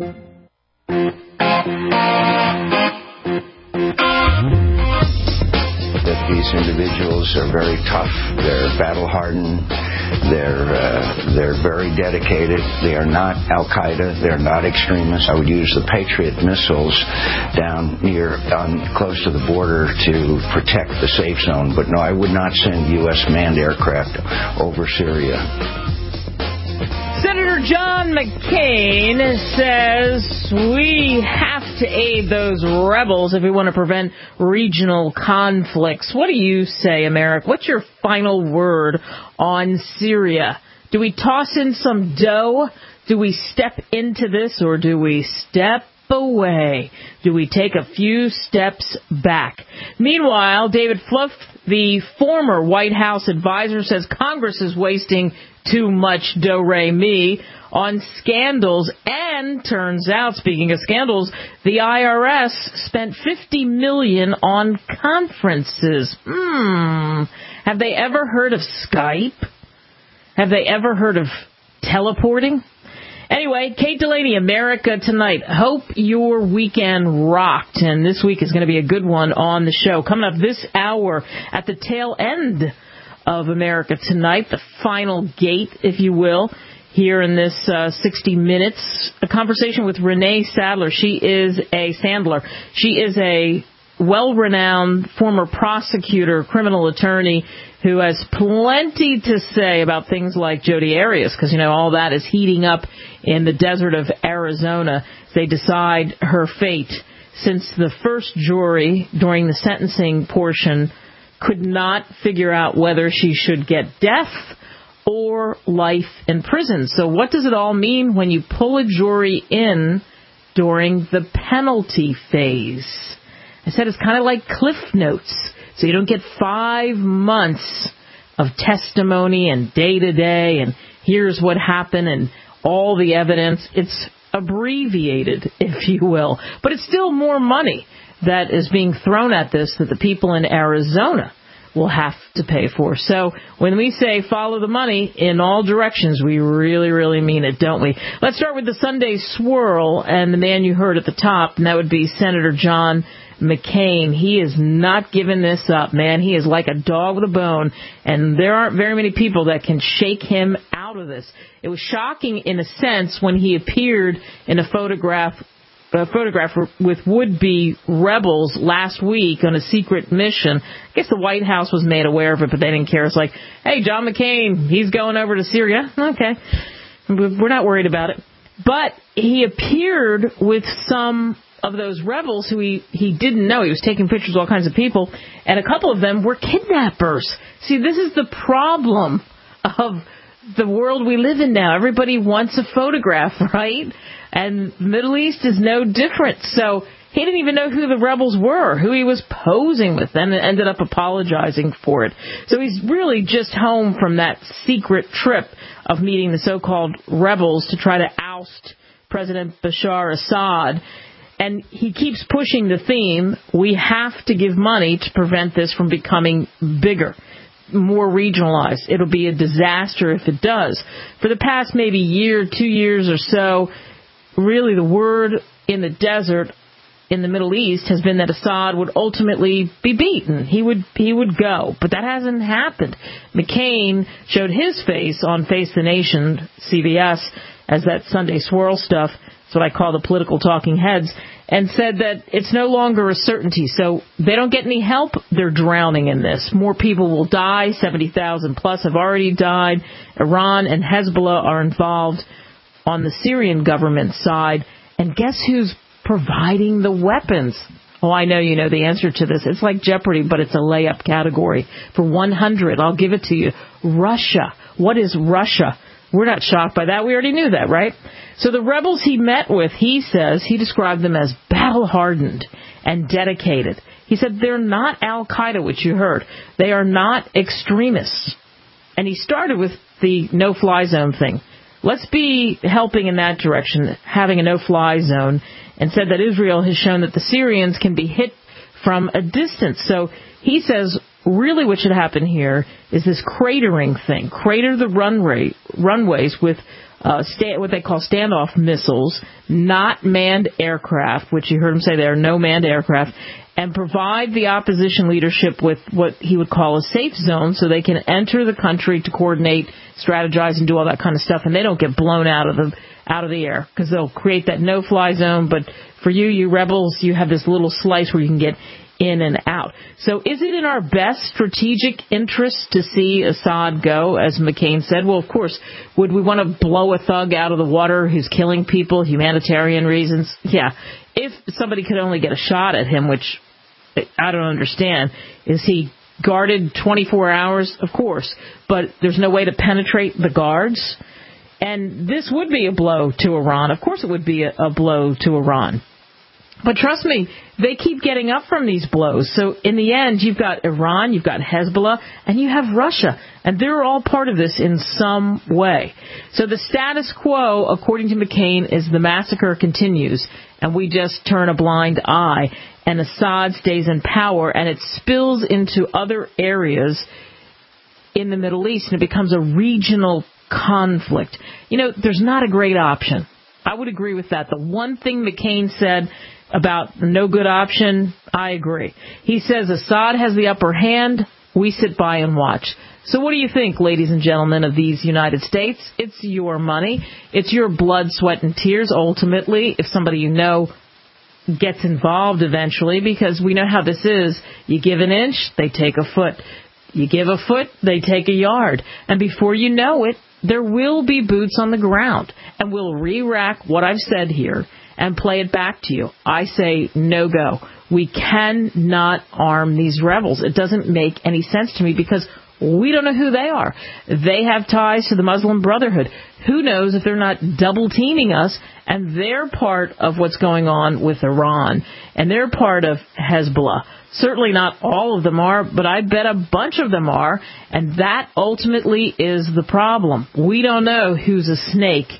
That these individuals are very tough. They're battle-hardened. They're very dedicated. They are not Al-Qaeda. They're not extremists. I would use the Patriot missiles down close to the border to protect the safe zone. But no, I would not send U.S. manned aircraft over Syria. Senator John McCain says we have to aid those rebels if we want to prevent regional conflicts. What do you say, America? What's your final word on Syria? Do we toss in some dough? Do we step into this, or do we step away? Do we take a few steps back? Meanwhile, David Fluff, the former White House advisor, says Congress is wasting too much do-re-mi on scandals. And turns out, speaking of scandals, the IRS spent $50 million on conferences. Have they ever heard of Skype? Have they ever heard of teleporting? Anyway, Kate Delaney, America Tonight. Hope your weekend rocked, and this week is going to be a good one on the show. Coming up this hour at the tail end of America Tonight, the final gate, if you will, here in this 60 Minutes, a conversation with Renee Sandler. She is a well-renowned former prosecutor, criminal attorney, who has plenty to say about things like Jodi Arias, because, all that is heating up in the desert of Arizona as they decide her fate, since the first jury during the sentencing portion could not figure out whether she should get death or life in prison. So what does it all mean when you pull a jury in during the penalty phase? I said it's kind of like Cliff Notes. So you don't get 5 months of testimony and day-to-day and here's what happened and all the evidence. It's abbreviated, if you will. But it's still more money that is being thrown at this that the people in Arizona will have to pay for. So when we say follow the money in all directions, we really, really mean it, don't we? Let's start with the Sunday Swirl and the man you heard at the top, and that would be Senator John McCain. He is not giving this up, man. He is like a dog with a bone, and there aren't very many people that can shake him out of this. It was shocking in a sense when he appeared in a photograph with would-be rebels last week on a secret mission. I guess the White House was made aware of it, but they didn't care. It's like, hey, John McCain, he's going over to Syria. Okay, we're not worried about it. But he appeared with some of those rebels who he didn't know. He was taking pictures of all kinds of people, and a couple of them were kidnappers. See, this is the problem of the world we live in now. Everybody wants a photograph, right? And the Middle East is no different. So he didn't even know who the rebels were, who he was posing with, and ended up apologizing for it. So he's really just home from that secret trip of meeting the so-called rebels to try to oust President Bashar Assad. And he keeps pushing the theme, we have to give money to prevent this from becoming bigger, more regionalized. It'll be a disaster if it does. For the past maybe year, 2 years or so, really the word in the desert in the Middle East has been that Assad would ultimately be beaten. He would go. But that hasn't happened. McCain showed his face on Face the Nation, CBS, as that Sunday Swirl stuff. That's what I call the political talking heads, and said that it's no longer a certainty. So they don't get any help. They're drowning in this. More people will die. 70,000 plus have already died. Iran and Hezbollah are involved on the Syrian government side. And guess who's providing the weapons? Oh, I know you know the answer to this. It's like Jeopardy, but it's a layup category. For 100, I'll give it to you. Russia. What is Russia? We're not shocked by that. We already knew that, right? So the rebels he met with, he says, he described them as battle-hardened and dedicated. He said they're not Al-Qaeda, which you heard. They are not extremists. And he started with the no-fly zone thing. Let's be helping in that direction, having a no-fly zone, and said that Israel has shown that the Syrians can be hit from a distance. So he says really what should happen here is this cratering thing. Crater the runways with what they call standoff missiles, not manned aircraft, which you heard him say there are no manned aircraft, and provide the opposition leadership with what he would call a safe zone so they can enter the country to coordinate, strategize, and do all that kind of stuff, and they don't get blown out of the air, because they'll create that no-fly zone. But for you rebels, you have this little slice where you can get in and out. So is it in our best strategic interest to see Assad go, as McCain said? Well, of course. Would we want to blow a thug out of the water who's killing people, humanitarian reasons? Yeah. If somebody could only get a shot at him, which I don't understand, is he guarded 24 hours? Of course. But there's no way to penetrate the guards. And this would be a blow to Iran. Of course it would be a blow to Iran. But trust me, they keep getting up from these blows. So in the end, you've got Iran, you've got Hezbollah, and you have Russia. And they're all part of this in some way. So the status quo, according to McCain, is the massacre continues, and we just turn a blind eye, and Assad stays in power, and it spills into other areas in the Middle East, and it becomes a regional conflict. You know, there's not a great option. I would agree with that. The one thing McCain said about the no good option, I agree. He says Assad has the upper hand. We sit by and watch. So what do you think, ladies and gentlemen of these United States? It's your money. It's your blood, sweat, and tears, ultimately, if somebody you know gets involved eventually, because we know how this is. You give an inch, they take a foot. You give a foot, they take a yard. And before you know it, there will be boots on the ground. And we'll re-rack what I've said here and play it back to you. I say no go. We cannot arm these rebels. It doesn't make any sense to me, because we don't know who they are. They have ties to the Muslim Brotherhood. Who knows if they're not double teaming us, and they're part of what's going on with Iran, and they're part of Hezbollah. Certainly not all of them are, but I bet a bunch of them are, and that ultimately is the problem. We don't know who's a snake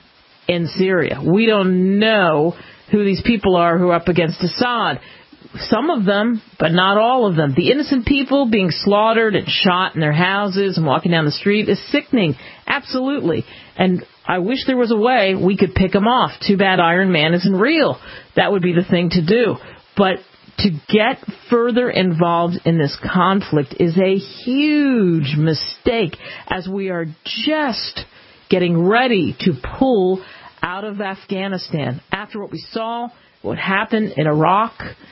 in Syria. We don't know who these people are who are up against Assad. Some of them, but not all of them. The innocent people being slaughtered and shot in their houses and walking down the street is sickening. Absolutely. And I wish there was a way we could pick them off. Too bad Iron Man isn't real. That would be the thing to do. But to get further involved in this conflict is a huge mistake, as we are just getting ready to pull out of Afghanistan after what we saw, what happened in Iraq,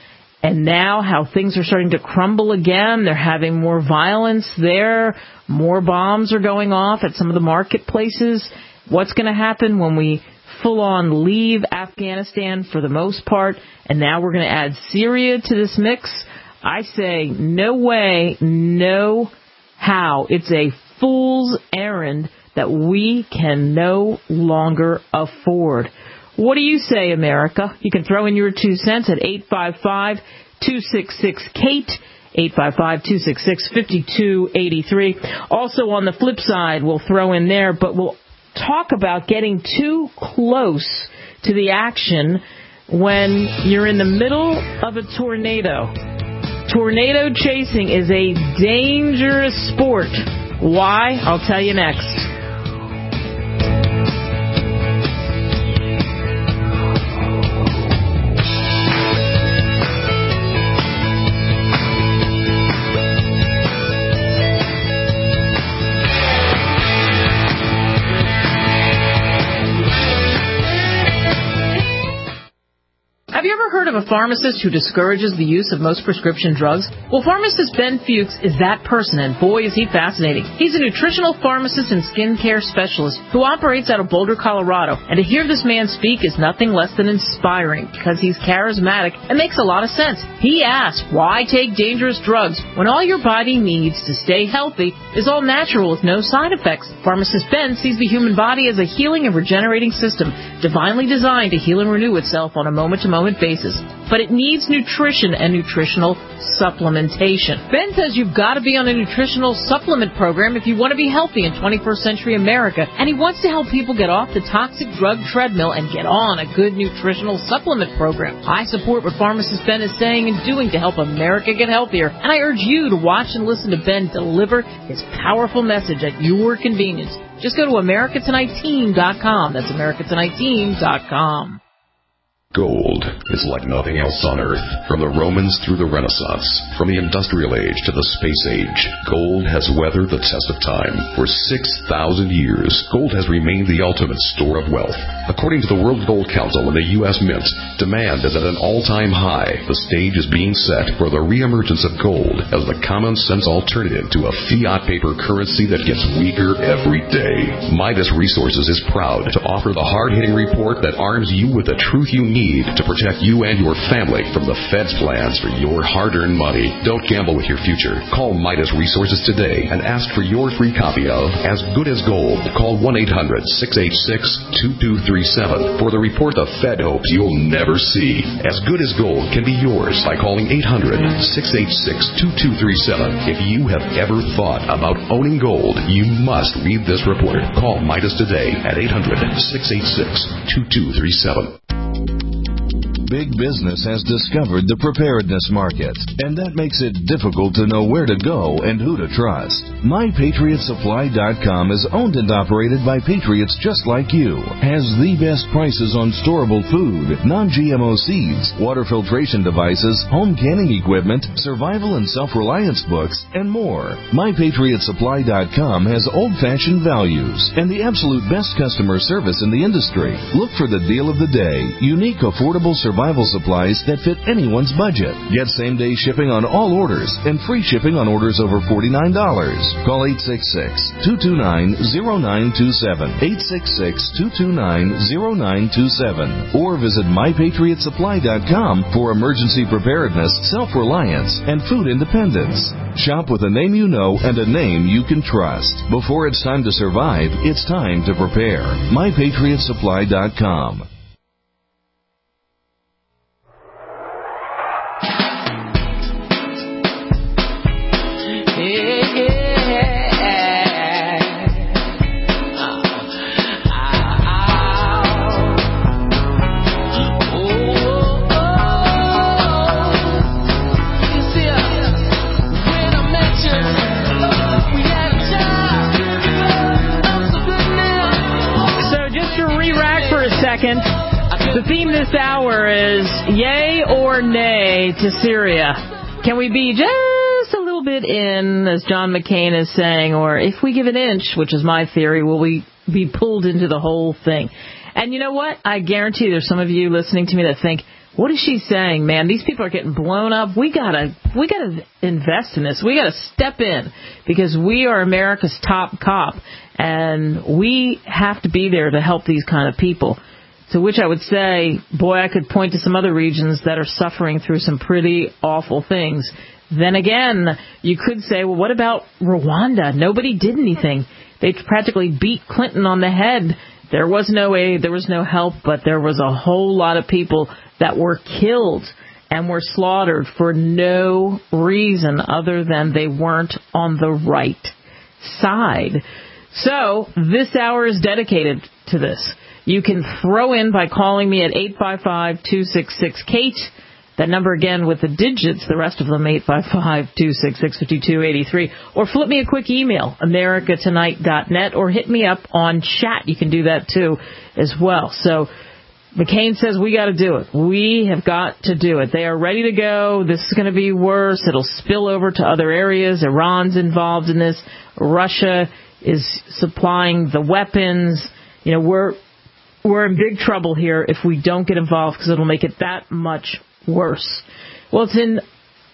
and now how things are starting to crumble again. They're having more violence there. More bombs are going off at some of the marketplaces. What's going to happen when we full-on leave Afghanistan for the most part, and now we're going to add Syria to this mix? I say no way, no how. It's a fool's errand that we can no longer afford. What do you say, America? You can throw in your 2 cents at 855-266-KATE, 855-266-5283. Also, on the flip side, we'll throw in there, but we'll talk about getting too close to the action when you're in the middle of a tornado. Tornado chasing is a dangerous sport. Why? I'll tell you next. Have you ever heard of a pharmacist who discourages the use of most prescription drugs? Well, pharmacist Ben Fuchs is that person, and boy, is he fascinating. He's a nutritional pharmacist and skincare specialist who operates out of Boulder, Colorado. And to hear this man speak is nothing less than inspiring, because he's charismatic and makes a lot of sense. He asks, why take dangerous drugs when all your body needs to stay healthy is all natural with no side effects? Pharmacist Ben sees the human body as a healing and regenerating system, divinely designed to heal and renew itself on a moment-to-moment basis. But it needs nutrition and nutritional supplementation. Ben says you've got to be on a nutritional supplement program if you want to be healthy in 21st century America, and he wants to help people get off the toxic drug treadmill and get on a good nutritional supplement program. I support what pharmacist Ben is saying and doing to help America get healthier, and I urge you to watch and listen to Ben deliver his powerful message at your convenience. Just go to AmericaTonightTeam.com. That's AmericaTonightTeam.com. Gold is like nothing else on Earth. From the Romans through the Renaissance, from the Industrial Age to the Space Age, gold has weathered the test of time. For 6,000 years, gold has remained the ultimate store of wealth. According to the World Gold Council and the U.S. Mint, demand is at an all-time high. The stage is being set for the reemergence of gold as the common-sense alternative to a fiat paper currency that gets weaker every day. Midas Resources is proud to offer the hard-hitting report that arms you with the truth you need to protect you and your family from the Fed's plans for your hard-earned money. Don't gamble with your future. Call Midas Resources today and ask for your free copy of As Good as Gold. Call 1-800-686-2237 for the report the Fed hopes you'll never see. As Good as Gold can be yours by calling 800-686-2237. If you have ever thought about owning gold, you must read this report. Call Midas today at 800-686-2237. Big business has discovered the preparedness market, and that makes it difficult to know where to go and who to trust. MyPatriotSupply.com is owned and operated by patriots just like you, has the best prices on storable food, non-GMO seeds, water filtration devices, home canning equipment, survival and self-reliance books, and more. MyPatriotSupply.com has old-fashioned values and the absolute best customer service in the industry. Look for the deal of the day, unique, affordable survival supplies that fit anyone's budget. Get same-day shipping on all orders and free shipping on orders over $49. Call 866-229-0927, 866-229-0927, or visit MyPatriotSupply.com for emergency preparedness, self-reliance, and food independence. Shop with a name you know and a name you can trust. Before it's time to survive, it's time to prepare. MyPatriotSupply.com. The theme this hour is yay or nay to Syria. Can we be just a little bit in, as John McCain is saying, or if we give an inch, which is my theory, will we be pulled into the whole thing? And you know what? I guarantee there's some of you listening to me that think, what is she saying, man? These people are getting blown up. We gotta invest in this. We gotta step in because we are America's top cop, and we have to be there to help these kind of people. To which I would say, boy, I could point to some other regions that are suffering through some pretty awful things. Then again, you could say, well, what about Rwanda? Nobody did anything. They practically beat Clinton on the head. There was no aid, there was no help, but there was a whole lot of people that were killed and were slaughtered for no reason other than they weren't on the right side. So this hour is dedicated to this. You can throw in by calling me at 855-266-KATE. That number again with the digits, the rest of them, 855-266-5283. Or flip me a quick email, americatonight.net, or hit me up on chat. You can do that too as well. So McCain says we got to do it. We have got to do it. They are ready to go. This is going to be worse. It'll spill over to other areas. Iran's involved in this. Russia is supplying the weapons. You know, we're in big trouble here if we don't get involved because it'll make it that much worse. Well, it's an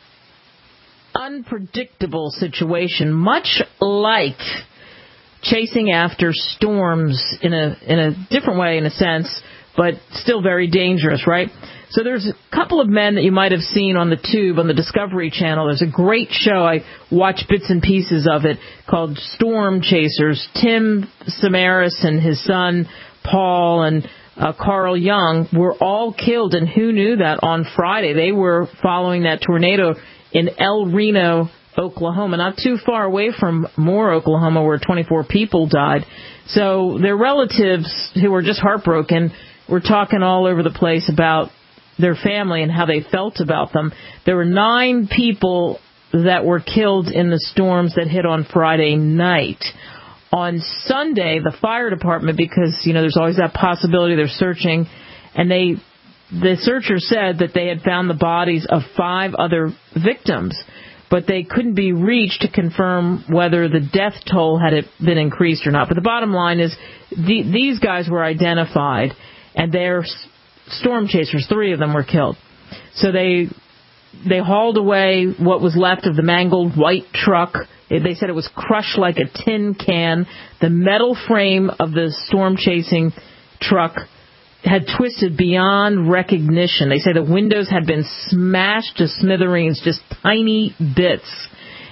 unpredictable situation, much like chasing after storms in a different way, in a sense, but still very dangerous, right? So there's a couple of men that you might have seen on the tube, on the Discovery Channel. There's a great show. I watch bits and pieces of it called Storm Chasers. Tim Samaras and his son Paul and Carl Young were all killed, and who knew that on Friday? They were following that tornado in El Reno, Oklahoma, not too far away from Moore, Oklahoma, where 24 people died. So their relatives, who were just heartbroken, were talking all over the place about their family and how they felt about them. There were 9 people that were killed in the storms that hit on Friday night. on Sunday, the fire department, because, there's always that possibility they're searching, and the searchers said that they had found the bodies of 5 other victims, but they couldn't be reached to confirm whether the death toll had been increased or not. But the bottom line is these guys were identified, and they're storm chasers. 3 of them were killed. So they hauled away what was left of the mangled white truck. They said it was crushed like a tin can. The metal frame of the storm-chasing truck had twisted beyond recognition. They say the windows had been smashed to smithereens, just tiny bits.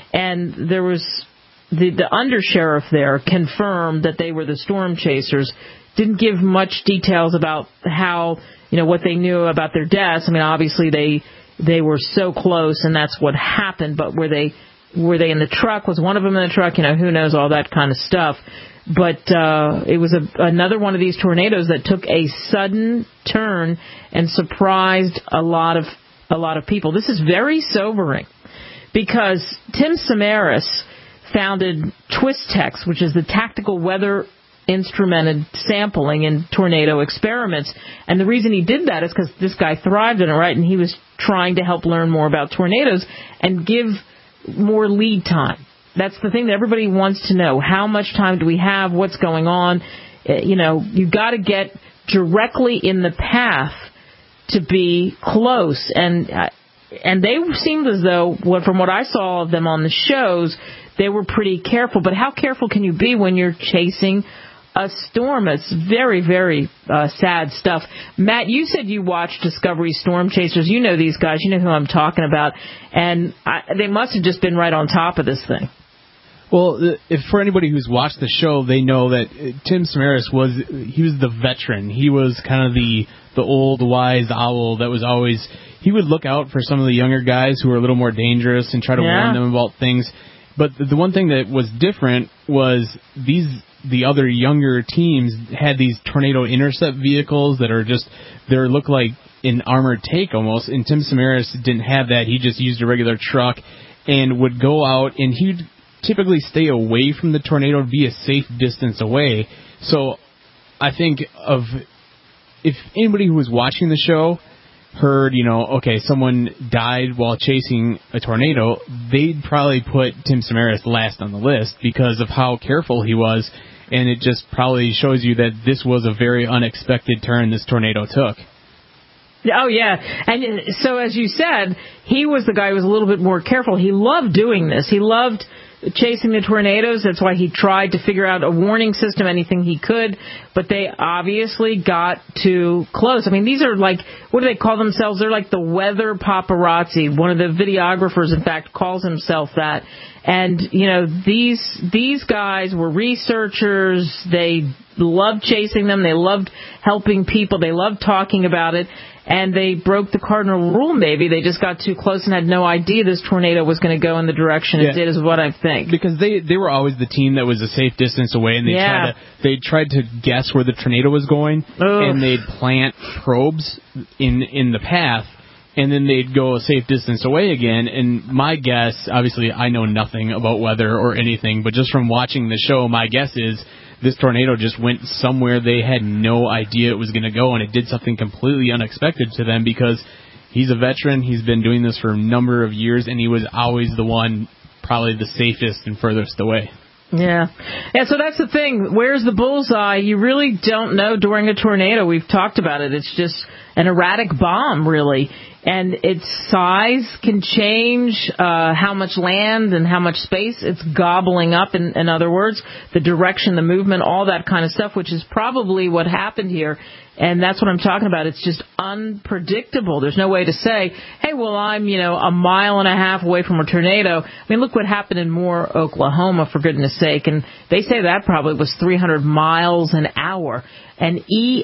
And there was the undersheriff there confirmed that they were the storm chasers. Didn't give much details about how, what they knew about their deaths. I mean, obviously they were so close, and that's what happened. But were they in the truck? Was one of them in the truck? Who knows, all that kind of stuff. But it was another one of these tornadoes that took a sudden turn and surprised a lot of people. This is very sobering because Tim Samaras founded TwistTex, which is the tactical weather instrumented sampling in tornado experiments. And the reason he did that is because this guy thrived in it, right? And he was trying to help learn more about tornadoes and give more lead time. That's the thing that everybody wants to know. How much time do we have? What's going on? You've got to get directly in the path to be close. And they seemed as though, from what I saw of them on the shows, they were pretty careful. But how careful can you be when you're chasing a storm? It's very, very sad stuff. Matt, you said you watched Discovery Storm Chasers. You know these guys. You know who I'm talking about. And they must have just been right on top of this thing. Well, if for anybody who's watched the show, they know that Tim Samaras was the veteran. He was kind of the old wise owl that was always, he would look out for some of the younger guys who were a little more dangerous and try to warn them about things. But the one thing that was different was the other younger teams had these tornado intercept vehicles that look like an armored tank almost, and Tim Samaras didn't have that. He just used a regular truck and would go out, and he'd typically stay away from the tornado to be a safe distance away. So I think if anybody who was watching the show heard, someone died while chasing a tornado, they'd probably put Tim Samaras last on the list because of how careful he was, and it just probably shows you that this was a very unexpected turn this tornado took. Oh, yeah. And so, as you said, he was the guy who was a little bit more careful. He loved doing this. He loved chasing the tornadoes. That's why he tried to figure out a warning system, anything he could. But they obviously got too close. I mean, these are like, what do they call themselves? They're like the weather paparazzi. One of the videographers, in fact, calls himself that. And, these guys were researchers. They loved chasing them. They loved helping people. They loved talking about it. And they broke the cardinal rule, maybe. They just got too close and had no idea this tornado was going to go in the direction it did, is what I think. Because they were always the team that was a safe distance away, and they tried to guess where the tornado was going, and they'd plant probes in the path, and then they'd go a safe distance away again. And my guess, obviously I know nothing about weather or anything, but just from watching the show, my guess is this tornado just went somewhere they had no idea it was going to go, and it did something completely unexpected to them because he's a veteran. He's been doing this for a number of years, and he was always the one probably the safest and furthest away. Yeah, so that's the thing. Where's the bullseye? You really don't know during a tornado. We've talked about it. It's just an erratic bomb, really. And its size can change how much land and how much space it's gobbling up, in other words, the direction, the movement, all that kind of stuff, which is probably what happened here. And that's what I'm talking about. It's just unpredictable. There's no way to say, hey, well, I'm, a mile and a half away from a tornado. I mean, look what happened in Moore, Oklahoma, for goodness sake. And they say that probably was 300 miles an hour. An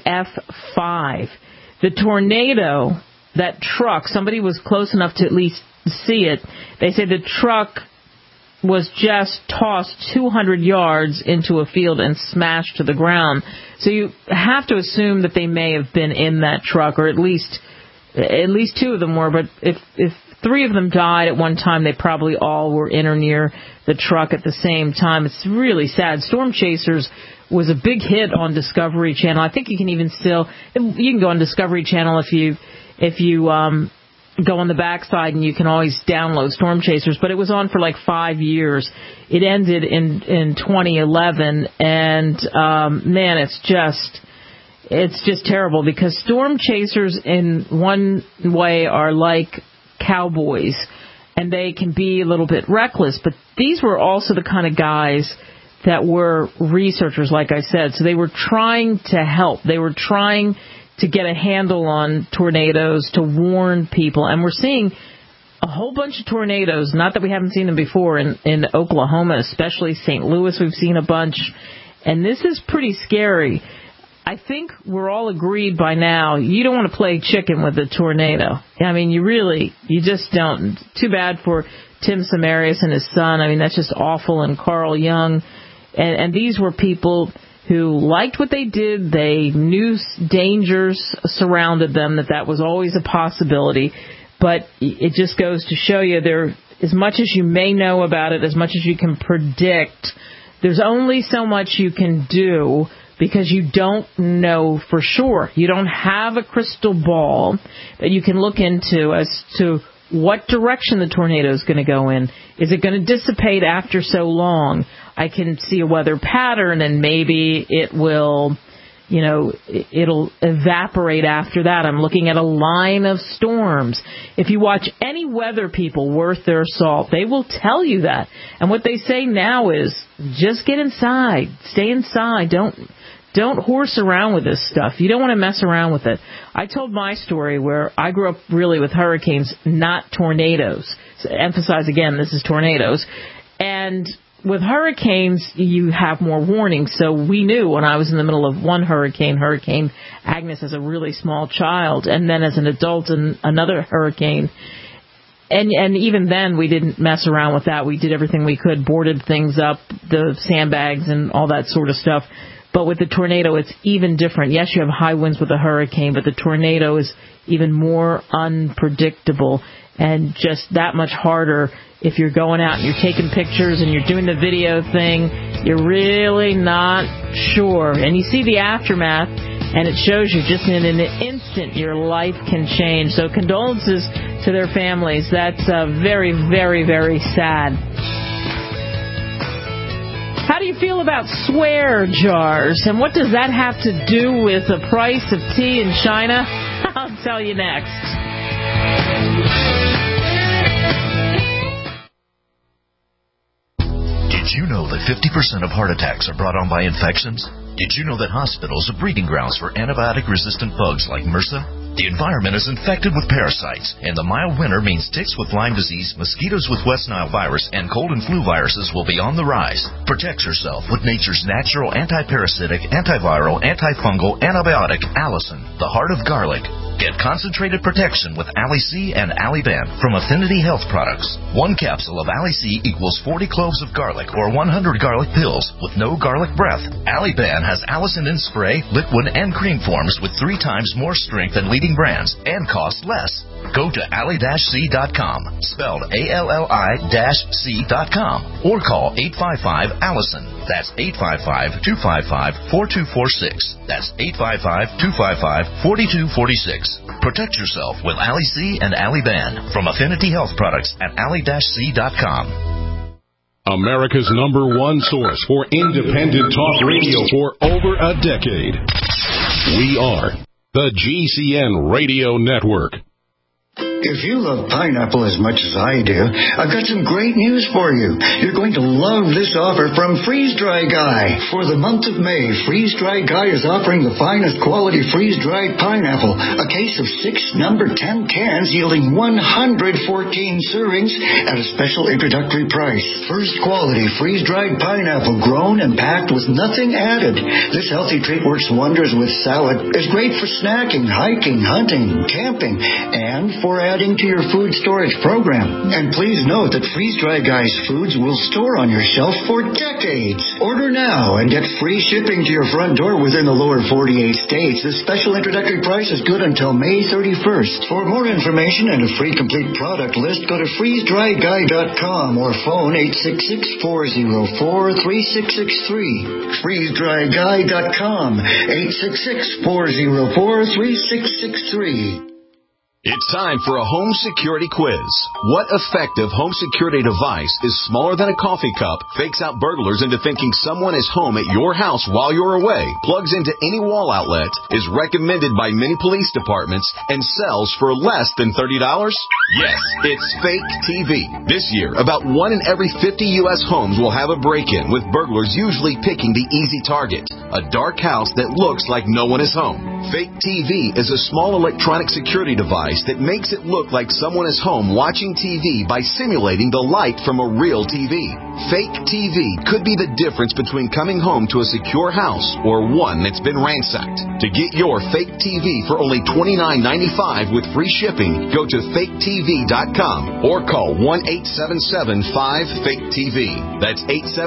EF5. The tornado, that truck, somebody was close enough to at least see it. They say the truck was just tossed 200 yards into a field and smashed to the ground. So you have to assume that they may have been in that truck, or at least two of them were. But if 3 of them died at one time. They probably all were in or near the truck at the same time. It's really sad. Storm Chasers was a big hit on Discovery Channel. I think you can even still, you can go on Discovery Channel if you go on the backside, and you can always download Storm Chasers, but it was on for like 5 years. It ended in 2011, and man, it's just terrible, because Storm Chasers in one way are like cowboys, and they can be a little bit reckless, but these were also the kind of guys that were researchers, like I said. So they were trying to help. They were trying to get a handle on tornadoes, to warn people. And we're seeing a whole bunch of tornadoes, not that we haven't seen them before, in Oklahoma, especially St. Louis. We've seen a bunch. And this is pretty scary. I think we're all agreed by now, you don't want to play chicken with a tornado. I mean, you just don't. Too bad for Tim Samarius and his son. I mean, that's just awful. And Carl Young. And these were people who liked what they did. They knew dangers surrounded them, that was always a possibility. But it just goes to show you, as much as you may know about it, as much as you can predict, there's only so much you can do, because you don't know for sure. You don't have a crystal ball that you can look into as to what direction the tornado is going to go in. Is it going to dissipate after so long? I can see a weather pattern, and maybe it will, it'll evaporate after that. I'm looking at a line of storms. If you watch any weather people worth their salt, they will tell you that. And what they say now is, just get inside. Stay inside. Don't horse around with this stuff. You don't want to mess around with it. I told my story where I grew up really with hurricanes, not tornadoes. So emphasize again, this is tornadoes. And with hurricanes, you have more warnings. So we knew when I was in the middle of one hurricane, Hurricane Agnes, as a really small child, and then as an adult in another hurricane. And even then, we didn't mess around with that. We did everything we could, boarded things up, the sandbags and all that sort of stuff. But with the tornado, it's even different. Yes, you have high winds with a hurricane, but the tornado is even more unpredictable and just that much harder. If you're going out and you're taking pictures and you're doing the video thing, you're really not sure. And you see the aftermath, and it shows you just in an instant your life can change. So condolences to their families. That's very, very, very sad. How do you feel about swear jars? And what does that have to do with the price of tea in China? I'll tell you next. Did you know that 50% of heart attacks are brought on by infections? Did you know that hospitals are breeding grounds for antibiotic-resistant bugs like MRSA? The environment is infected with parasites, and the mild winter means ticks with Lyme disease, mosquitoes with West Nile virus, and cold and flu viruses will be on the rise. Protect yourself with nature's natural anti-parasitic, antiviral, antifungal antibiotic, Allicin, the heart of garlic. Get concentrated protection with Ali-C and Ali-Ben from Affinity Health Products. 1 capsule of Ali-C equals 40 cloves of garlic or 100 garlic pills with no garlic breath. Ali-Ben has Allicin in spray, liquid, and cream forms with 3 times more strength than leading brands and cost less. Go to ali-c.com, spelled ALLI-C.com, or call 855-ALLICIN. That's 855-255-4246. That's 855-255-4246. Protect yourself with Ali-C and Ali-Ben from Affinity Health Products at ali-c.com. America's #1 source for independent talk radio for over a decade. We are the GCN Radio Network. If you love pineapple as much as I do, I've got some great news for you. You're going to love this offer from Freeze Dry Guy. For the month of May, Freeze Dry Guy is offering the finest quality freeze-dried pineapple, a case of 6 number 10 cans yielding 114 servings at a special introductory price. First quality freeze-dried pineapple grown and packed with nothing added. This healthy treat works wonders with salad, is great for snacking, hiking, hunting, camping, and for adding to your food storage program. And please note that Freeze Dry Guy's foods will store on your shelf for decades. Order now and get free shipping to your front door within the lower 48 states. This special introductory price is good until May 31st. For more information and a free complete product list, go to freezedryguy.com or phone 866-404-3663. freezedryguy.com, 866-404-3663. It's time for a home security quiz. What effective home security device is smaller than a coffee cup, fakes out burglars into thinking someone is home at your house while you're away, plugs into any wall outlet, is recommended by many police departments, and sells for less than $30? Yes, it's Fake TV. This year, about 1 in every 50 U.S. homes will have a break-in, with burglars usually picking the easy target, a dark house that looks like no one is home. Fake TV is a small electronic security device that makes it look like someone is home watching TV by simulating the light from a real TV. Fake TV could be the difference between coming home to a secure house or one that's been ransacked. To get your Fake TV for only $29.95 with free shipping, go to faketv.com or call 1-877-5-FAKE-TV. That's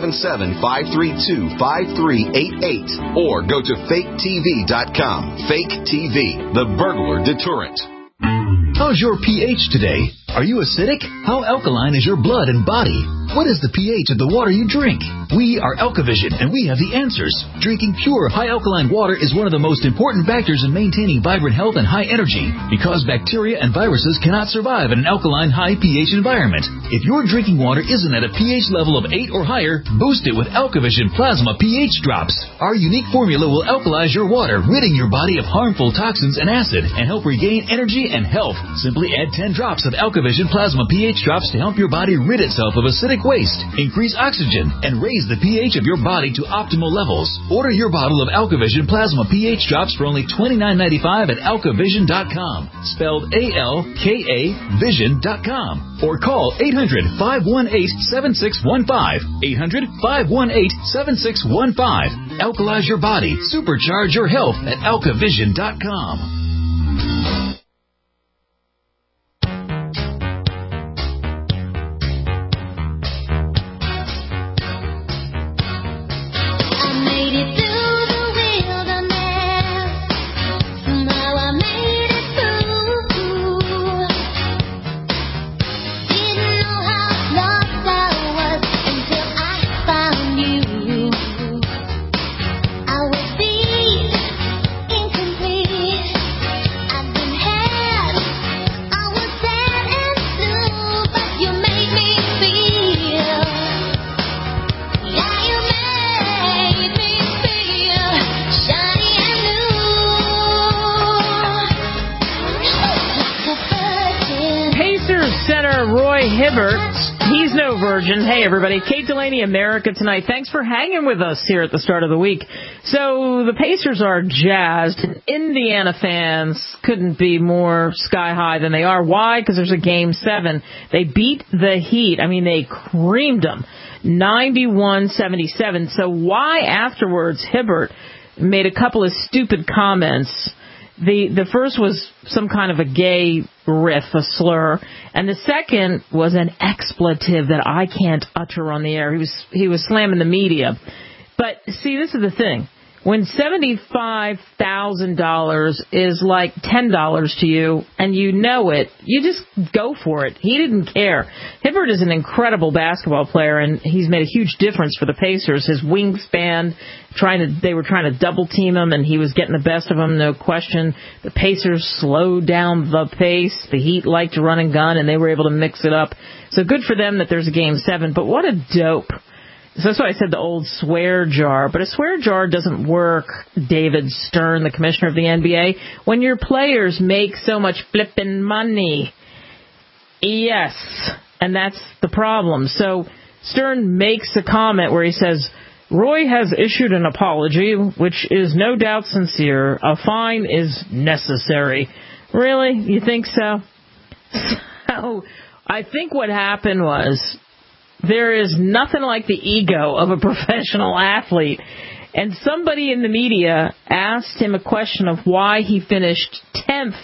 877-532-5388 or go to faketv.com. Fake TV, the burglar deterrent. How's your pH today? Are you acidic? How alkaline is your blood and body? What is the pH of the water you drink? We are AlkaVision, and we have the answers. Drinking pure, high alkaline water is one of the most important factors in maintaining vibrant health and high energy, because bacteria and viruses cannot survive in an alkaline, high pH environment. If your drinking water isn't at a pH level of 8 or higher, boost it with AlkaVision Plasma pH Drops. Our unique formula will alkalize your water, ridding your body of harmful toxins and acid, and help regain energy and health. Simply add 10 drops of AlkaVision Plasma pH Drops to help your body rid itself of acidic waste, increase oxygen, and raise the pH of your body to optimal levels. Order your bottle of AlkaVision Plasma pH Drops for only $29.95 at alkavision.com, spelled A-L-K-A vision.com, or call 800-518-7615, 800-518-7615. Alkalize your body, supercharge your health at alkavision.com. He's no virgin. Hey, everybody. Kate Delaney, America Tonight. Thanks for hanging with us here at the start of the week. So the Pacers are jazzed, and Indiana fans couldn't be more sky high than they are. Why? Because there's a Game 7. They beat the Heat. I mean, they creamed them, 91-77. So why afterwards Hibbert made a couple of stupid comments. The first was some kind of a gay riff, a slur, and the second was an expletive that I can't utter on the air. He was slamming the media. But see, this is the thing. When $75,000 is like $10 to you, and you know it, you just go for it. He didn't care. Hibbert is an incredible basketball player, and he's made a huge difference for the Pacers. His wingspan, they were trying to double team him, and he was getting the best of them, no question. The Pacers slowed down the pace. The Heat liked to run and gun, and they were able to mix it up. So good for them that there's a Game 7. But what a dope. So that's why I said the old swear jar. But a swear jar doesn't work, David Stern, the commissioner of the NBA, when your players make so much flippin' money. Yes, and that's the problem. So Stern makes a comment where he says, Roy has issued an apology, which is no doubt sincere. A fine is necessary. Really? You think so? So I think what happened was, there is nothing like the ego of a professional athlete. And somebody in the media asked him a question of why he finished 10th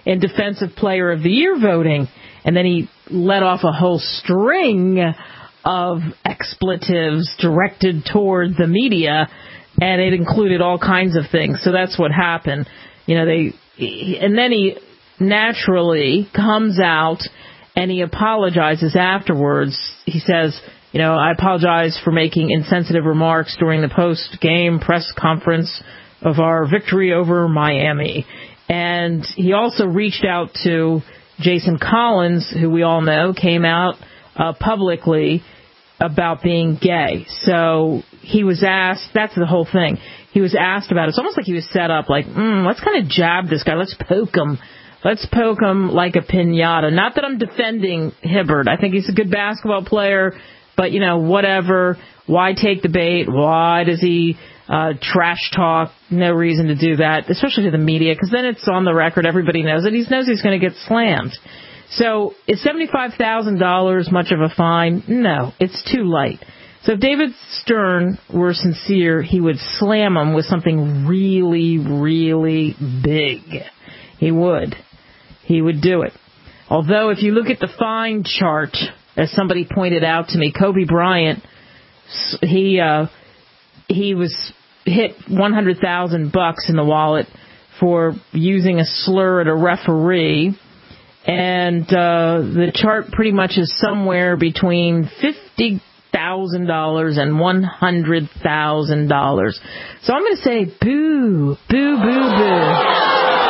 in Defensive Player of the Year voting. And then he let off a whole string of expletives directed toward the media, and it included all kinds of things. So that's what happened. And then he naturally comes out and he apologizes afterwards. He says, I apologize for making insensitive remarks during the post-game press conference of our victory over Miami. And he also reached out to Jason Collins, who we all know came out publicly about being gay. So he was asked, that's the whole thing. He was asked about it. It's almost like he was set up like, let's kind of jab this guy. Let's poke him. Let's poke him like a piñata. Not that I'm defending Hibbert. I think he's a good basketball player, but, whatever. Why take the bait? Why does he trash talk? No reason to do that, especially to the media, because then it's on the record. Everybody knows it. He knows he's going to get slammed. So is $75,000 much of a fine? No, it's too light. So if David Stern were sincere, he would slam him with something really, really big. He would. He would do it. Although if you look at the fine chart, as somebody pointed out to me, Kobe Bryant, he was hit $100,000 in the wallet for using a slur at a referee, and the chart pretty much is somewhere between $50,000 and $100,000. So I'm going to say boo, boo, boo, boo.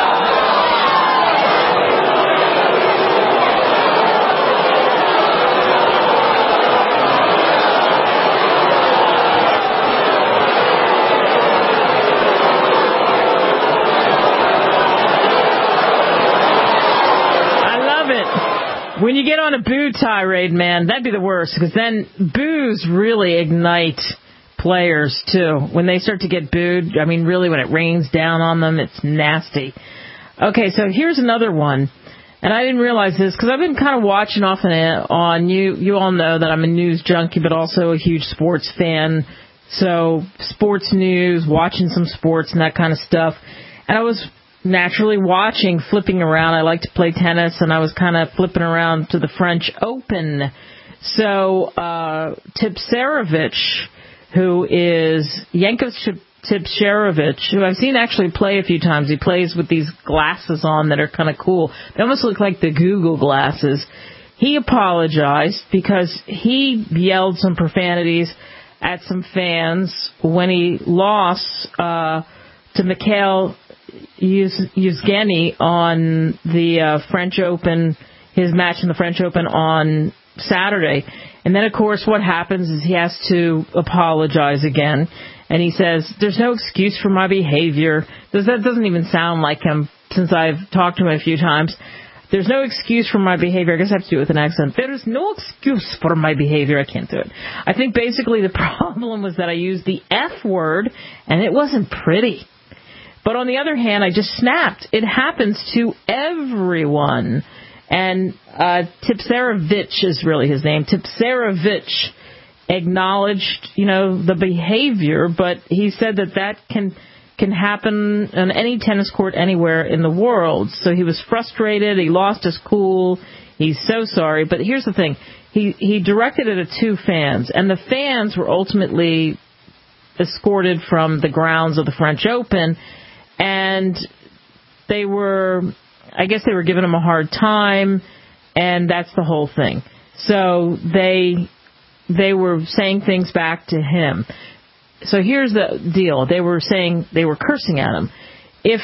When you get on a boo tirade, man, that'd be the worst, because then boos really ignite players, too. When they start to get booed, really when it rains down on them, it's nasty. Okay, so here's another one, and I didn't realize this, because I've been kind of watching off and on. You all know that I'm a news junkie, but also a huge sports fan, so sports news, watching some sports and that kind of stuff, and I was naturally flipping around. I like to play tennis, and I was kind of flipping around to the French Open. So Tipsarevic, who is Jankos Tipsarevic, who I've seen actually play a few times. He plays with these glasses on that are kind of cool. They almost look like the Google glasses. He apologized because he yelled some profanities at some fans when he lost to Mikhail Yevgeny on the French Open, his match in the French Open on Saturday. And then, of course, what happens is he has to apologize again. And he says, there's no excuse for my behavior. That doesn't even sound like him since I've talked to him a few times. There's no excuse for my behavior. I guess I have to do it with an accent. There is no excuse for my behavior. I can't do it. I think basically the problem was that I used the F word, and it wasn't pretty. But on the other hand, I just snapped. It happens to everyone. And Tipsarevic is really his name. Tipsarevic acknowledged, the behavior, but he said that can happen on any tennis court anywhere in the world. So he was frustrated. He lost his cool. He's so sorry. But here's the thing. He directed it at two fans, and the fans were ultimately escorted from the grounds of the French Open. And they were giving him a hard time, and that's the whole thing. So they were saying things back to him. So here's the deal. They were cursing at him. Is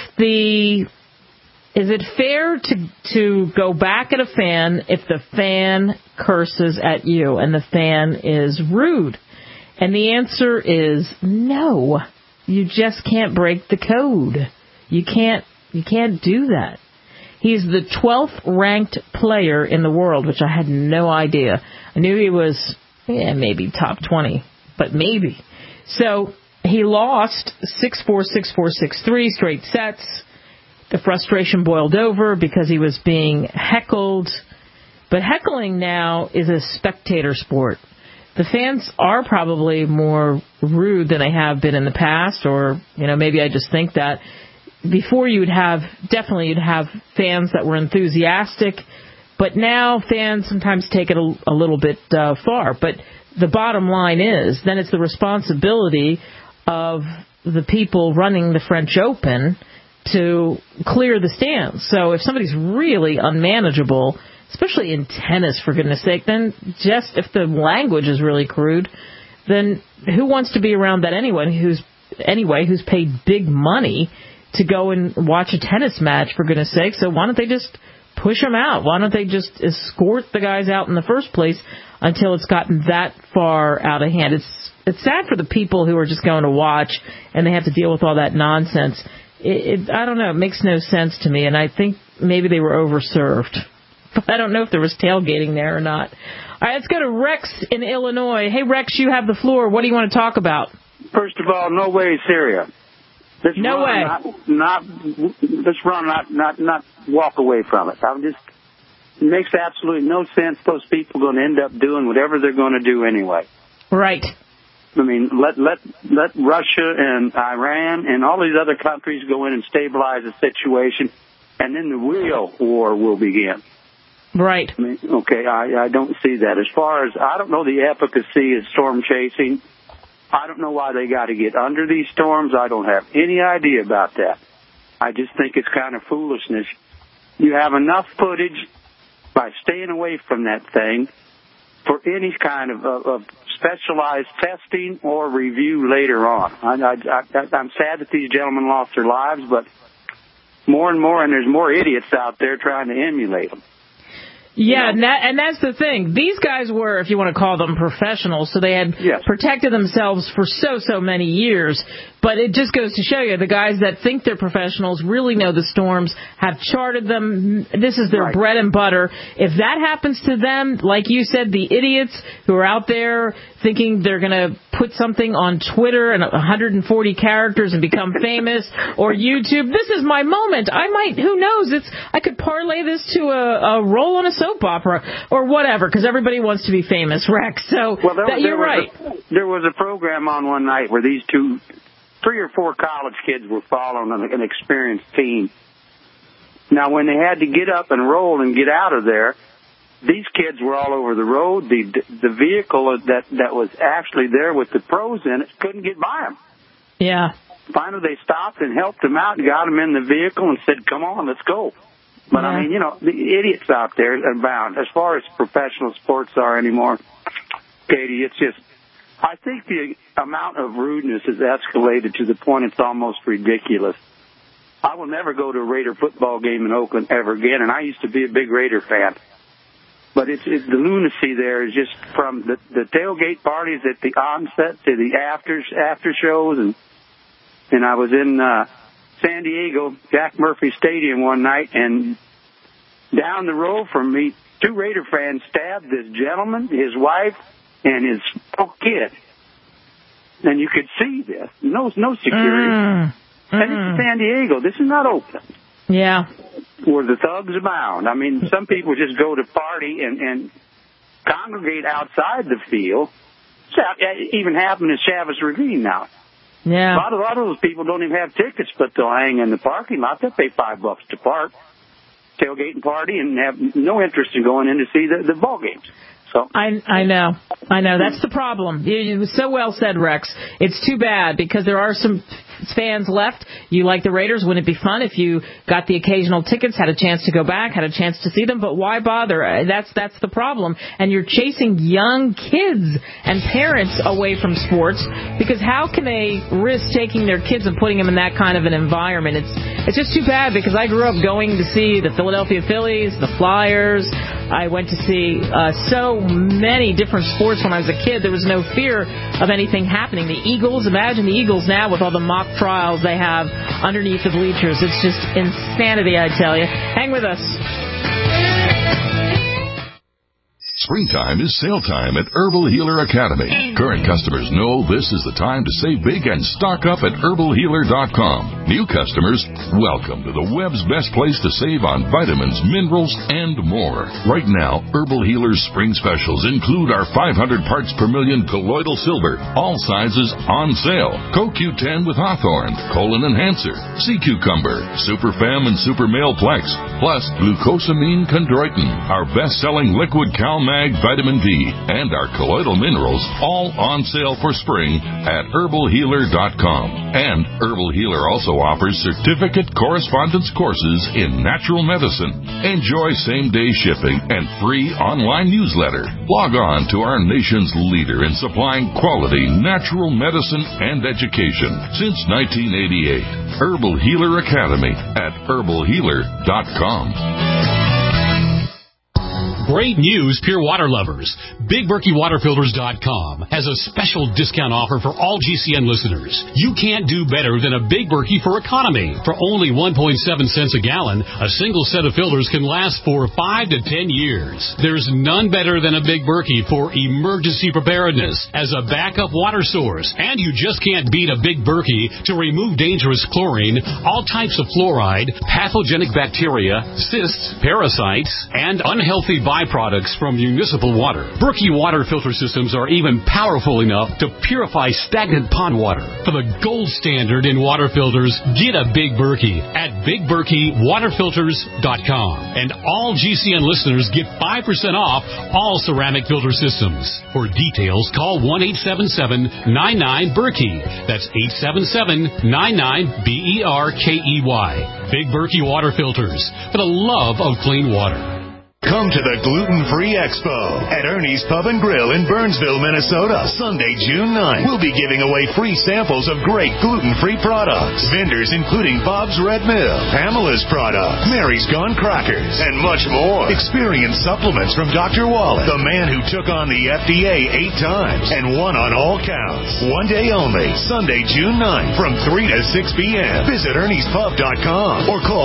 it fair to go back at a fan if the fan curses at you and the fan is rude? And the answer is no. You just can't break the code. You can't do that. He's the 12th ranked player in the world, which I had no idea. I knew he was, maybe top 20, but maybe. So he lost 6-4, 6-4, 6-3 straight sets. The frustration boiled over because he was being heckled. But heckling now is a spectator sport. The fans are probably more rude than they have been in the past, or, maybe I just think that. before you'd have fans that were enthusiastic, but now fans sometimes take it a little bit far. But the bottom line is, then it's the responsibility of the people running the French Open to clear the stands. So if somebody's really unmanageable, especially in tennis, for goodness sake, then just if the language is really crude, then who wants to be around that who's paid big money to go and watch a tennis match, for goodness sake? So why don't they just push them out? Why don't they just escort the guys out in the first place until it's gotten that far out of hand? It's sad for the people who are just going to watch and they have to deal with all that nonsense. I don't know. It makes no sense to me, and I think maybe they were overserved. But I don't know if there was tailgating there or not. All right, let's go to Rex in Illinois. Hey, Rex, you have the floor. What do you want to talk about? First of all, no way, Syria. No way. Not walk away from it. It makes absolutely no sense. Those people are going to end up doing whatever they're going to do anyway. Right. I mean, let Russia and Iran and all these other countries go in and stabilize the situation, and then the real war will begin. Right. I mean, okay, I don't see that. As far as, I don't know the efficacy of storm chasing. I don't know why they got to get under these storms. I don't have any idea about that. I just think it's kind of foolishness. You have enough footage by staying away from that thing for any kind of specialized testing or review later on. I'm sad that these gentlemen lost their lives, but more and more, and there's more idiots out there trying to emulate them. Yeah, and that's the thing. These guys were, if you want to call them, professionals, so they had protected themselves for so many years. But it just goes to show you, the guys that think they're professionals really know the storms, have charted them. This is their bread and butter. If that happens to them, like you said, the idiots who are out there thinking they're going to put something on Twitter in 140 characters and become famous, or YouTube, this is my moment. Who knows? I could parlay this to a role on a soap opera or whatever, because everybody wants to be famous, Rex. So you're right. There was a program on one night where these 3 or 4 college kids were following an experienced team. Now, when they had to get up and roll and get out of there, these kids were all over the road. The vehicle that was actually there with the pros in it couldn't get by them. Yeah. Finally, they stopped and helped them out and got them in the vehicle and said, come on, let's go. But, I mean, the idiots out there are bound. As far as professional sports are anymore, Katie, it's just, I think the amount of rudeness has escalated to the point it's almost ridiculous. I will never go to a Raider football game in Oakland ever again, and I used to be a big Raider fan. But the lunacy there is just from the tailgate parties at the onset to the after shows. And I was in San Diego, Jack Murphy Stadium one night, and down the road from me, 2 Raider fans stabbed this gentleman, his wife, and his kid. And you could see this. No security. And it's San Diego. This is not Oakland. Yeah. Where the thugs abound. I mean, some people just go to party and congregate outside the field. It even happened in Chavez Ravine now. Yeah. A lot of those people don't even have tickets, but they'll hang in the parking lot. They'll pay $5 to park, tailgate and party, and have no interest in going in to see the ball games. So I know. That's the problem. It was so well said, Rex. It's too bad because there are some fans left. You like the Raiders. Wouldn't it be fun if you got the occasional tickets, had a chance to go back, had a chance to see them? But why bother? That's the problem. And you're chasing young kids and parents away from sports because how can they risk taking their kids and putting them in that kind of an environment? It's just too bad because I grew up going to see the Philadelphia Phillies, the Flyers. I went to see so many different sports when I was a kid. There was no fear of anything happening. The Eagles, imagine the Eagles now with all the mock trials they have underneath the bleachers. It's just insanity, I tell you. Hang with us. Springtime is sale time at Herbal Healer Academy. Current customers know this is the time to save big and stock up at herbalhealer.com. New customers, welcome to the web's best place to save on vitamins, minerals, and more. Right now, Herbal Healer's spring specials include our 500 parts per million colloidal silver, all sizes on sale, CoQ10 with Hawthorne, Colon Enhancer, Sea Cucumber, Super Fem and Super Male Plex, plus glucosamine chondroitin, our best-selling liquid CalMag vitamin D, and our colloidal minerals, all on sale for spring at herbalhealer.com. And Herbal Healer also offers certificate correspondence courses in natural medicine. Enjoy same-day shipping and free online newsletter. Log on to our nation's leader in supplying quality natural medicine and education since 1988. Herbal Healer Academy at herbalhealer.com. Great news, Pure Water lovers. BigBerkeyWaterFilters.com has a special discount offer for all GCN listeners. You can't do better than a Big Berkey for economy. For only 1.7 cents a gallon, a single set of filters can last for 5 to 10 years. There's none better than a Big Berkey for emergency preparedness as a backup water source. And you just can't beat a Big Berkey to remove dangerous chlorine, all types of fluoride, pathogenic bacteria, cysts, parasites, and unhealthy byproducts from municipal water. Berkey water filter systems are even powerful enough to purify stagnant pond water. For the gold standard in water filters, get a Big Berkey at BigBerkeyWaterFilters.com. And all GCN listeners get 5% off all ceramic filter systems. For details, call 1-877-99-BERKEY. That's 877-99-BERKEY. Big Berkey Water Filters, for the love of clean water. Come to the Gluten-Free Expo at Ernie's Pub and Grill in Burnsville, Minnesota, Sunday, June 9th. We'll be giving away free samples of great gluten-free products. Vendors including Bob's Red Mill, Pamela's products, Mary's Gone Crackers, and much more. Experience supplements from Dr. Wallace, the man who took on the FDA 8 times and won on all counts. One day only, Sunday, June 9th from 3 to 6 p.m. Visit Ernie'sPub.com or call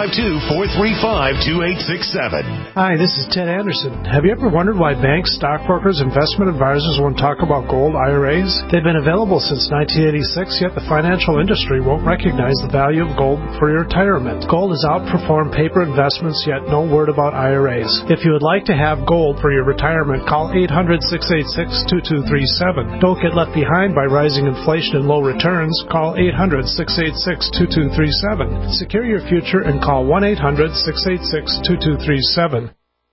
952-435-2867. Hi, this is Ted Anderson. Have you ever wondered why banks, stockbrokers, investment advisors won't talk about gold IRAs? They've been available since 1986, yet the financial industry won't recognize the value of gold for your retirement. Gold has outperformed paper investments, yet no word about IRAs. If you would like to have gold for your retirement, call 800-686-2237. Don't get left behind by rising inflation and low returns. Call 800-686-2237. Secure your future and call 1-800-686-2237.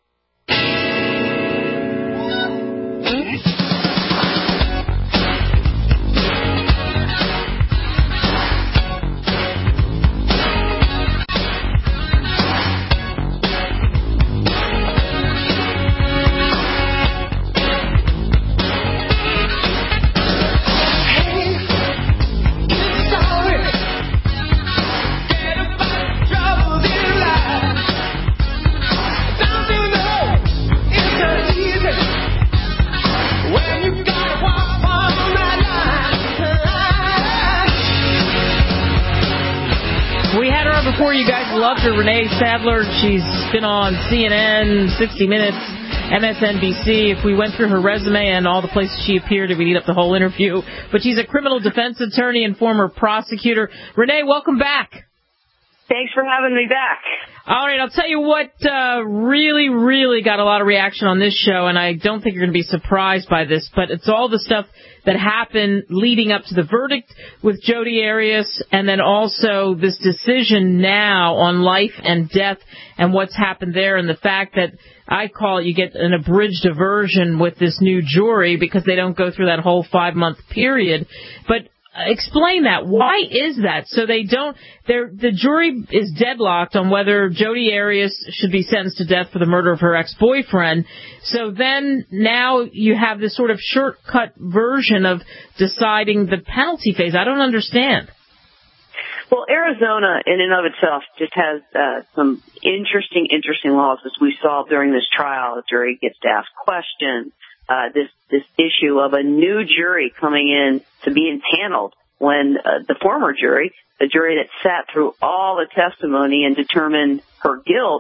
Renee Sadler, she's been on CNN, 60 Minutes, MSNBC. If we went through her resume and all the places she appeared, we'd eat up the whole interview. But she's a criminal defense attorney and former prosecutor. Renee, welcome back. Thanks for having me back. All right, I'll tell you what really got a lot of reaction on this show, and I don't think you're going to be surprised by this, but it's all the stuff that happened leading up to the verdict with Jodi Arias, and then also this decision now on life and death and what's happened there, and the fact that I call it you get an abridged version with this new jury because they don't go through that whole 5-month period. But explain that. Why is that? So they don't. The jury is deadlocked on whether Jodi Arias should be sentenced to death for the murder of her ex-boyfriend. So then now you have this sort of shortcut version of deciding the penalty phase. I don't understand. Well, Arizona in and of itself just has some interesting laws, as we saw during this trial. The jury gets to ask questions. This issue of a new jury coming in to be impaneled when the former jury, the jury that sat through all the testimony and determined her guilt,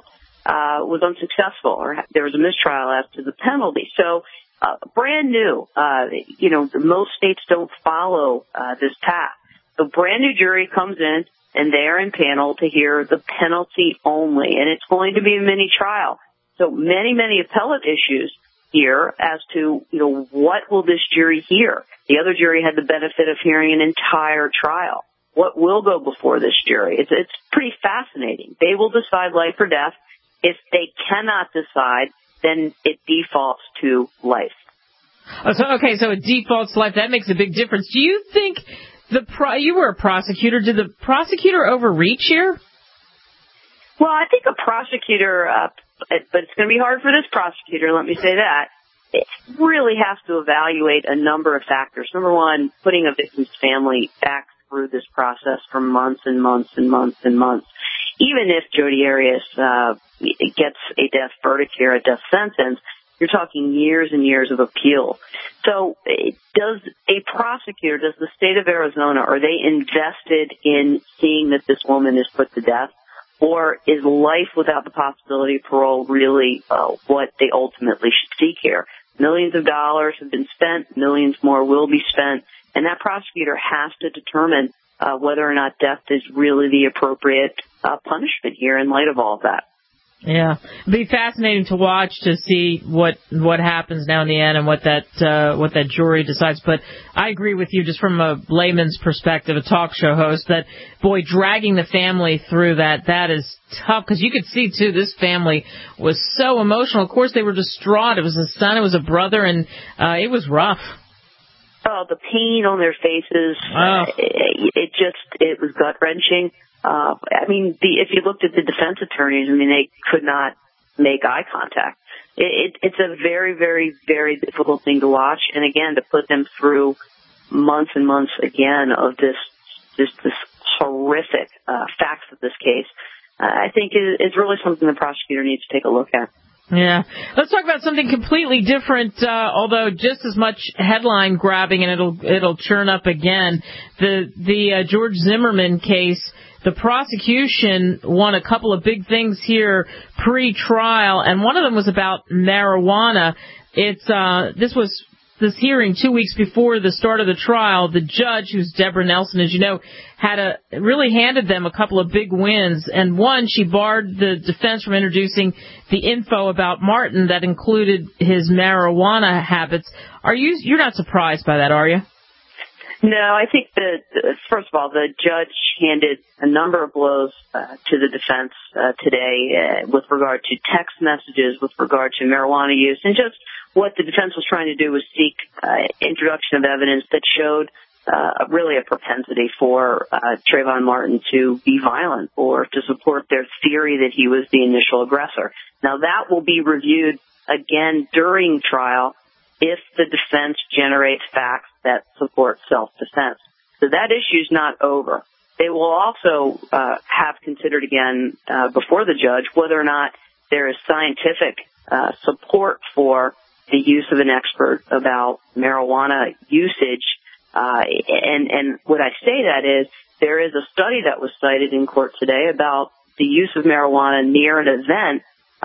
was unsuccessful, or there was a mistrial as to the penalty. So brand new, most states don't follow this path. The brand new jury comes in, and they are in panel to hear the penalty only, and it's going to be a mini trial. So many appellate issues here as to, what will this jury hear? The other jury had the benefit of hearing an entire trial. What will go before this jury? It's pretty fascinating. They will decide life or death. If they cannot decide, then it defaults to life. So it defaults life. That makes a big difference. Do you think you were a prosecutor? Did the prosecutor overreach here? Well, I think a prosecutor, but it's going to be hard for this prosecutor, let me say that. It really has to evaluate a number of factors. Number one, putting a victim's family back through this process for months and months and months and months. Even if Jodi Arias gets a death verdict here, a death sentence, you're talking years and years of appeal. So does a prosecutor, does the state of Arizona, are they invested in seeing that this woman is put to death? Or is life without the possibility of parole really what they ultimately should seek here? Millions of dollars have been spent, millions more will be spent, and that prosecutor has to determine whether or not death is really the appropriate punishment here in light of all of that. Yeah, it'd be fascinating to watch to see what happens now in the end and what that jury decides. But I agree with you, just from a layman's perspective, a talk show host, that boy, dragging the family through that is tough, because you could see too this family was so emotional. Of course, they were distraught. It was a son, it was a brother, and it was rough. Oh, the pain on their faces! It was gut wrenching. If you looked at the defense attorneys, they could not make eye contact. It's a very, very, very difficult thing to watch. And again, to put them through months and months again of this horrific facts of this case, I think is really something the prosecutor needs to take a look at. Yeah. Let's talk about something completely different, although just as much headline grabbing, and it'll churn up again. The George Zimmerman case. The prosecution won a couple of big things here pre-trial, and one of them was about marijuana. This hearing 2 weeks before the start of the trial. The judge, who's Deborah Nelson, as you know, really handed them a couple of big wins. And one, she barred the defense from introducing the info about Martin that included his marijuana habits. You're not surprised by that, are you? No, I think that, first of all, the judge handed a number of blows to the defense today with regard to text messages, with regard to marijuana use, and just what the defense was trying to do was seek introduction of evidence that showed really a propensity for Trayvon Martin to be violent or to support their theory that he was the initial aggressor. Now, that will be reviewed again during trial if the defense generates facts that support self-defense. So that issue's not over. They will also have considered again before the judge whether or not there is scientific support for the use of an expert about marijuana usage. And what I say that is there is a study that was cited in court today about the use of marijuana near an event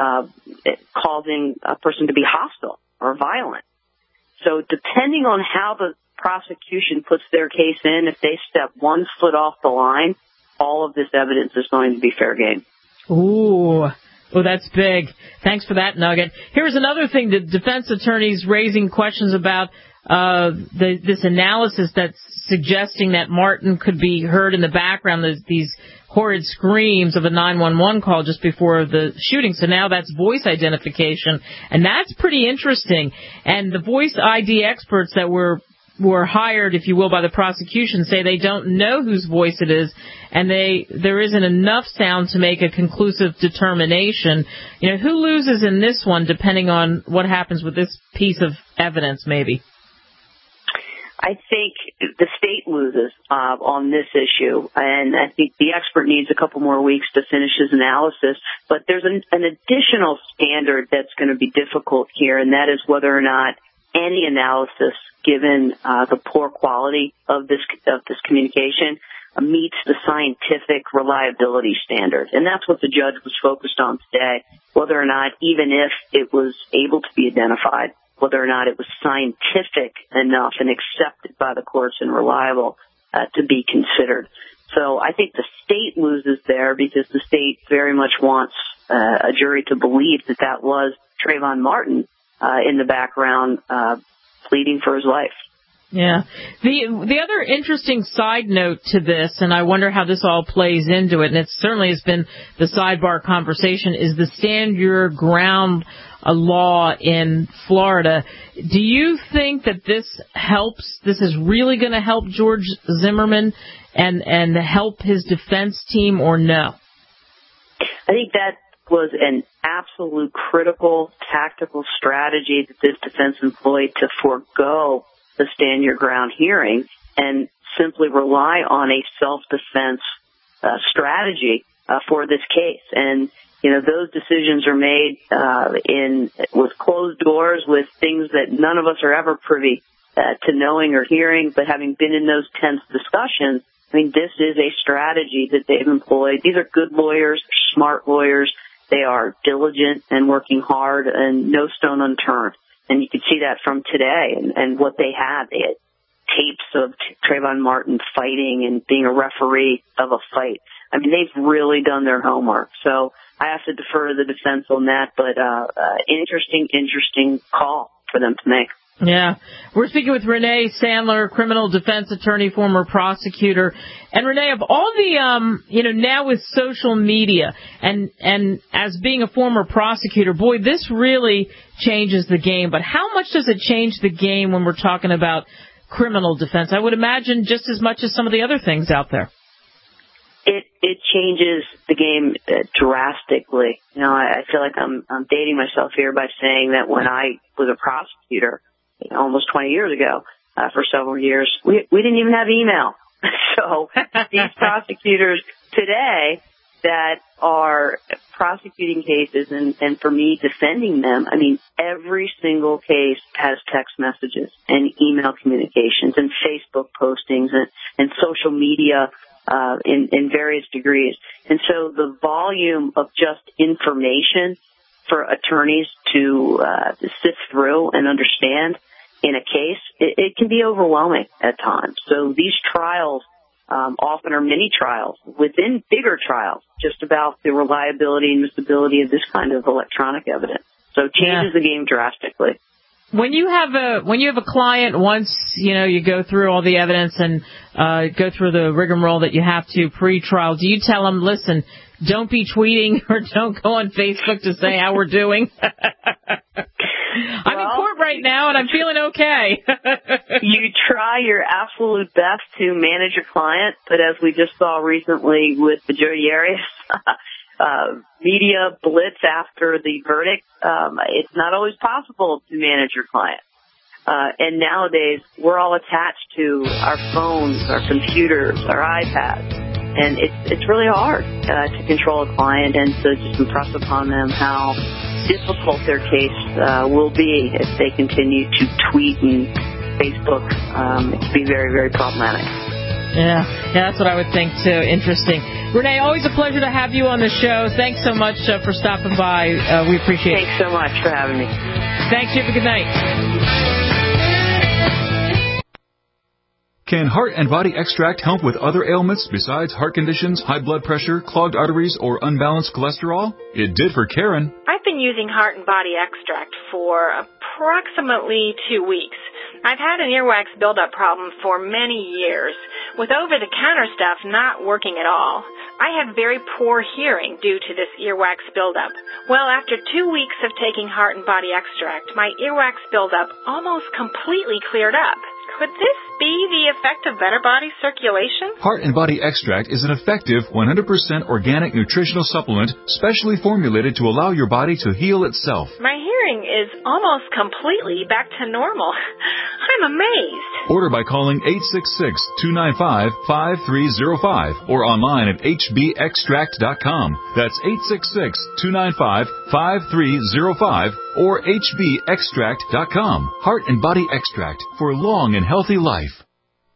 causing a person to be hostile or violent. So depending on how the prosecution puts their case in, if they step 1 foot off the line, all of this evidence is going to be fair game. Ooh. Oh, that's big. Thanks for that nugget. Here's another thing. The defense attorneys raising questions about this analysis that's suggesting that Martin could be heard in the background, these horrid screams of a 911 call just before the shooting. So now that's voice identification, and that's pretty interesting. And the voice ID experts that were hired, if you will, by the prosecution say they don't know whose voice it is, and there isn't enough sound to make a conclusive determination. Who loses in this one, depending on what happens with this piece of evidence, maybe? I think the state loses on this issue, and I think the expert needs a couple more weeks to finish his analysis. But there's an additional standard that's going to be difficult here, and that is whether or not any analysis, given the poor quality of this communication, meets the scientific reliability standard. And that's what the judge was focused on today, whether or not, even if it was able to be identified, whether or not it was scientific enough and accepted by the courts and reliable to be considered. So I think the state loses there because the state very much wants a jury to believe that that was Trayvon Martin in the background pleading for his life. Yeah. The other interesting side note to this, and I wonder how this all plays into it, and it certainly has been the sidebar conversation, is the Stand Your Ground law in Florida. Do you think that this is really going to help George Zimmerman and help his defense team, or no? I think that was an absolute critical tactical strategy that this defense employed to forego the Stand Your Ground hearing and simply rely on a self-defense strategy for this case. And, you know, those decisions are made with closed doors, with things that none of us are ever privy to knowing or hearing, but having been in those tense discussions, I mean, this is a strategy that they've employed. These are good lawyers, smart lawyers. They are diligent and working hard, and no stone unturned. And you can see that from today and what they had. They had tapes of Trayvon Martin fighting and being a referee of a fight. I mean, they've really done their homework. So I have to defer to the defense on that, but interesting call for them to make. Yeah. We're speaking with Renee Sandler, criminal defense attorney, former prosecutor. And Renee, of all the, now with social media and as being a former prosecutor, boy, this really changes the game. But how much does it change the game when we're talking about criminal defense? I would imagine just as much as some of the other things out there. It changes the game drastically. You know, I feel like I'm dating myself here by saying that when I was a prosecutor, almost 20 years ago, for several years, we didn't even have email. So these prosecutors today that are prosecuting cases and for me defending them, I mean, every single case has text messages and email communications and Facebook postings and social media in various degrees. And so the volume of just information for attorneys to sift through and understand in a case, it can be overwhelming at times. So these trials often are mini trials within bigger trials, just about the reliability and admissibility of this kind of electronic evidence. So it changes the game drastically. When you have a client, once you go through all the evidence and go through the rigmarole that you have to pre-trial, do you tell them, listen, don't be tweeting or don't go on Facebook to say how we're doing? I'm in court right now and I'm feeling okay. You try your absolute best to manage your client, but as we just saw recently with the Jodi Arias media blitz after the verdict, it's not always possible to manage your client. And nowadays, we're all attached to our phones, our computers, our iPads, and it's really hard to control a client and to just impress upon them how difficult their case will be if they continue to tweet and Facebook. It can be very, very problematic. Yeah, that's what I would think too. Interesting. Renee, always a pleasure to have you on the show. Thanks so much for stopping by. We appreciate it. Thanks so much for having me. Thanks. You have a good night. Can Heart and Body Extract help with other ailments besides heart conditions, high blood pressure, clogged arteries, or unbalanced cholesterol? It did for Karen. I've been using Heart and Body Extract for approximately 2 weeks. I've had an earwax buildup problem for many years, with over-the-counter stuff not working at all. I had very poor hearing due to this earwax buildup. Well, after 2 weeks of taking Heart and Body Extract, my earwax buildup almost completely cleared up. Could this be the effect of better body circulation? Heart and Body Extract is an effective 100% organic nutritional supplement specially formulated to allow your body to heal itself. My hearing is almost completely back to normal. I'm amazed. Order by calling 866-295-5305 or online at hbextract.com. That's 866-295-5305 or hbextract.com. Heart and Body Extract for long and healthy life.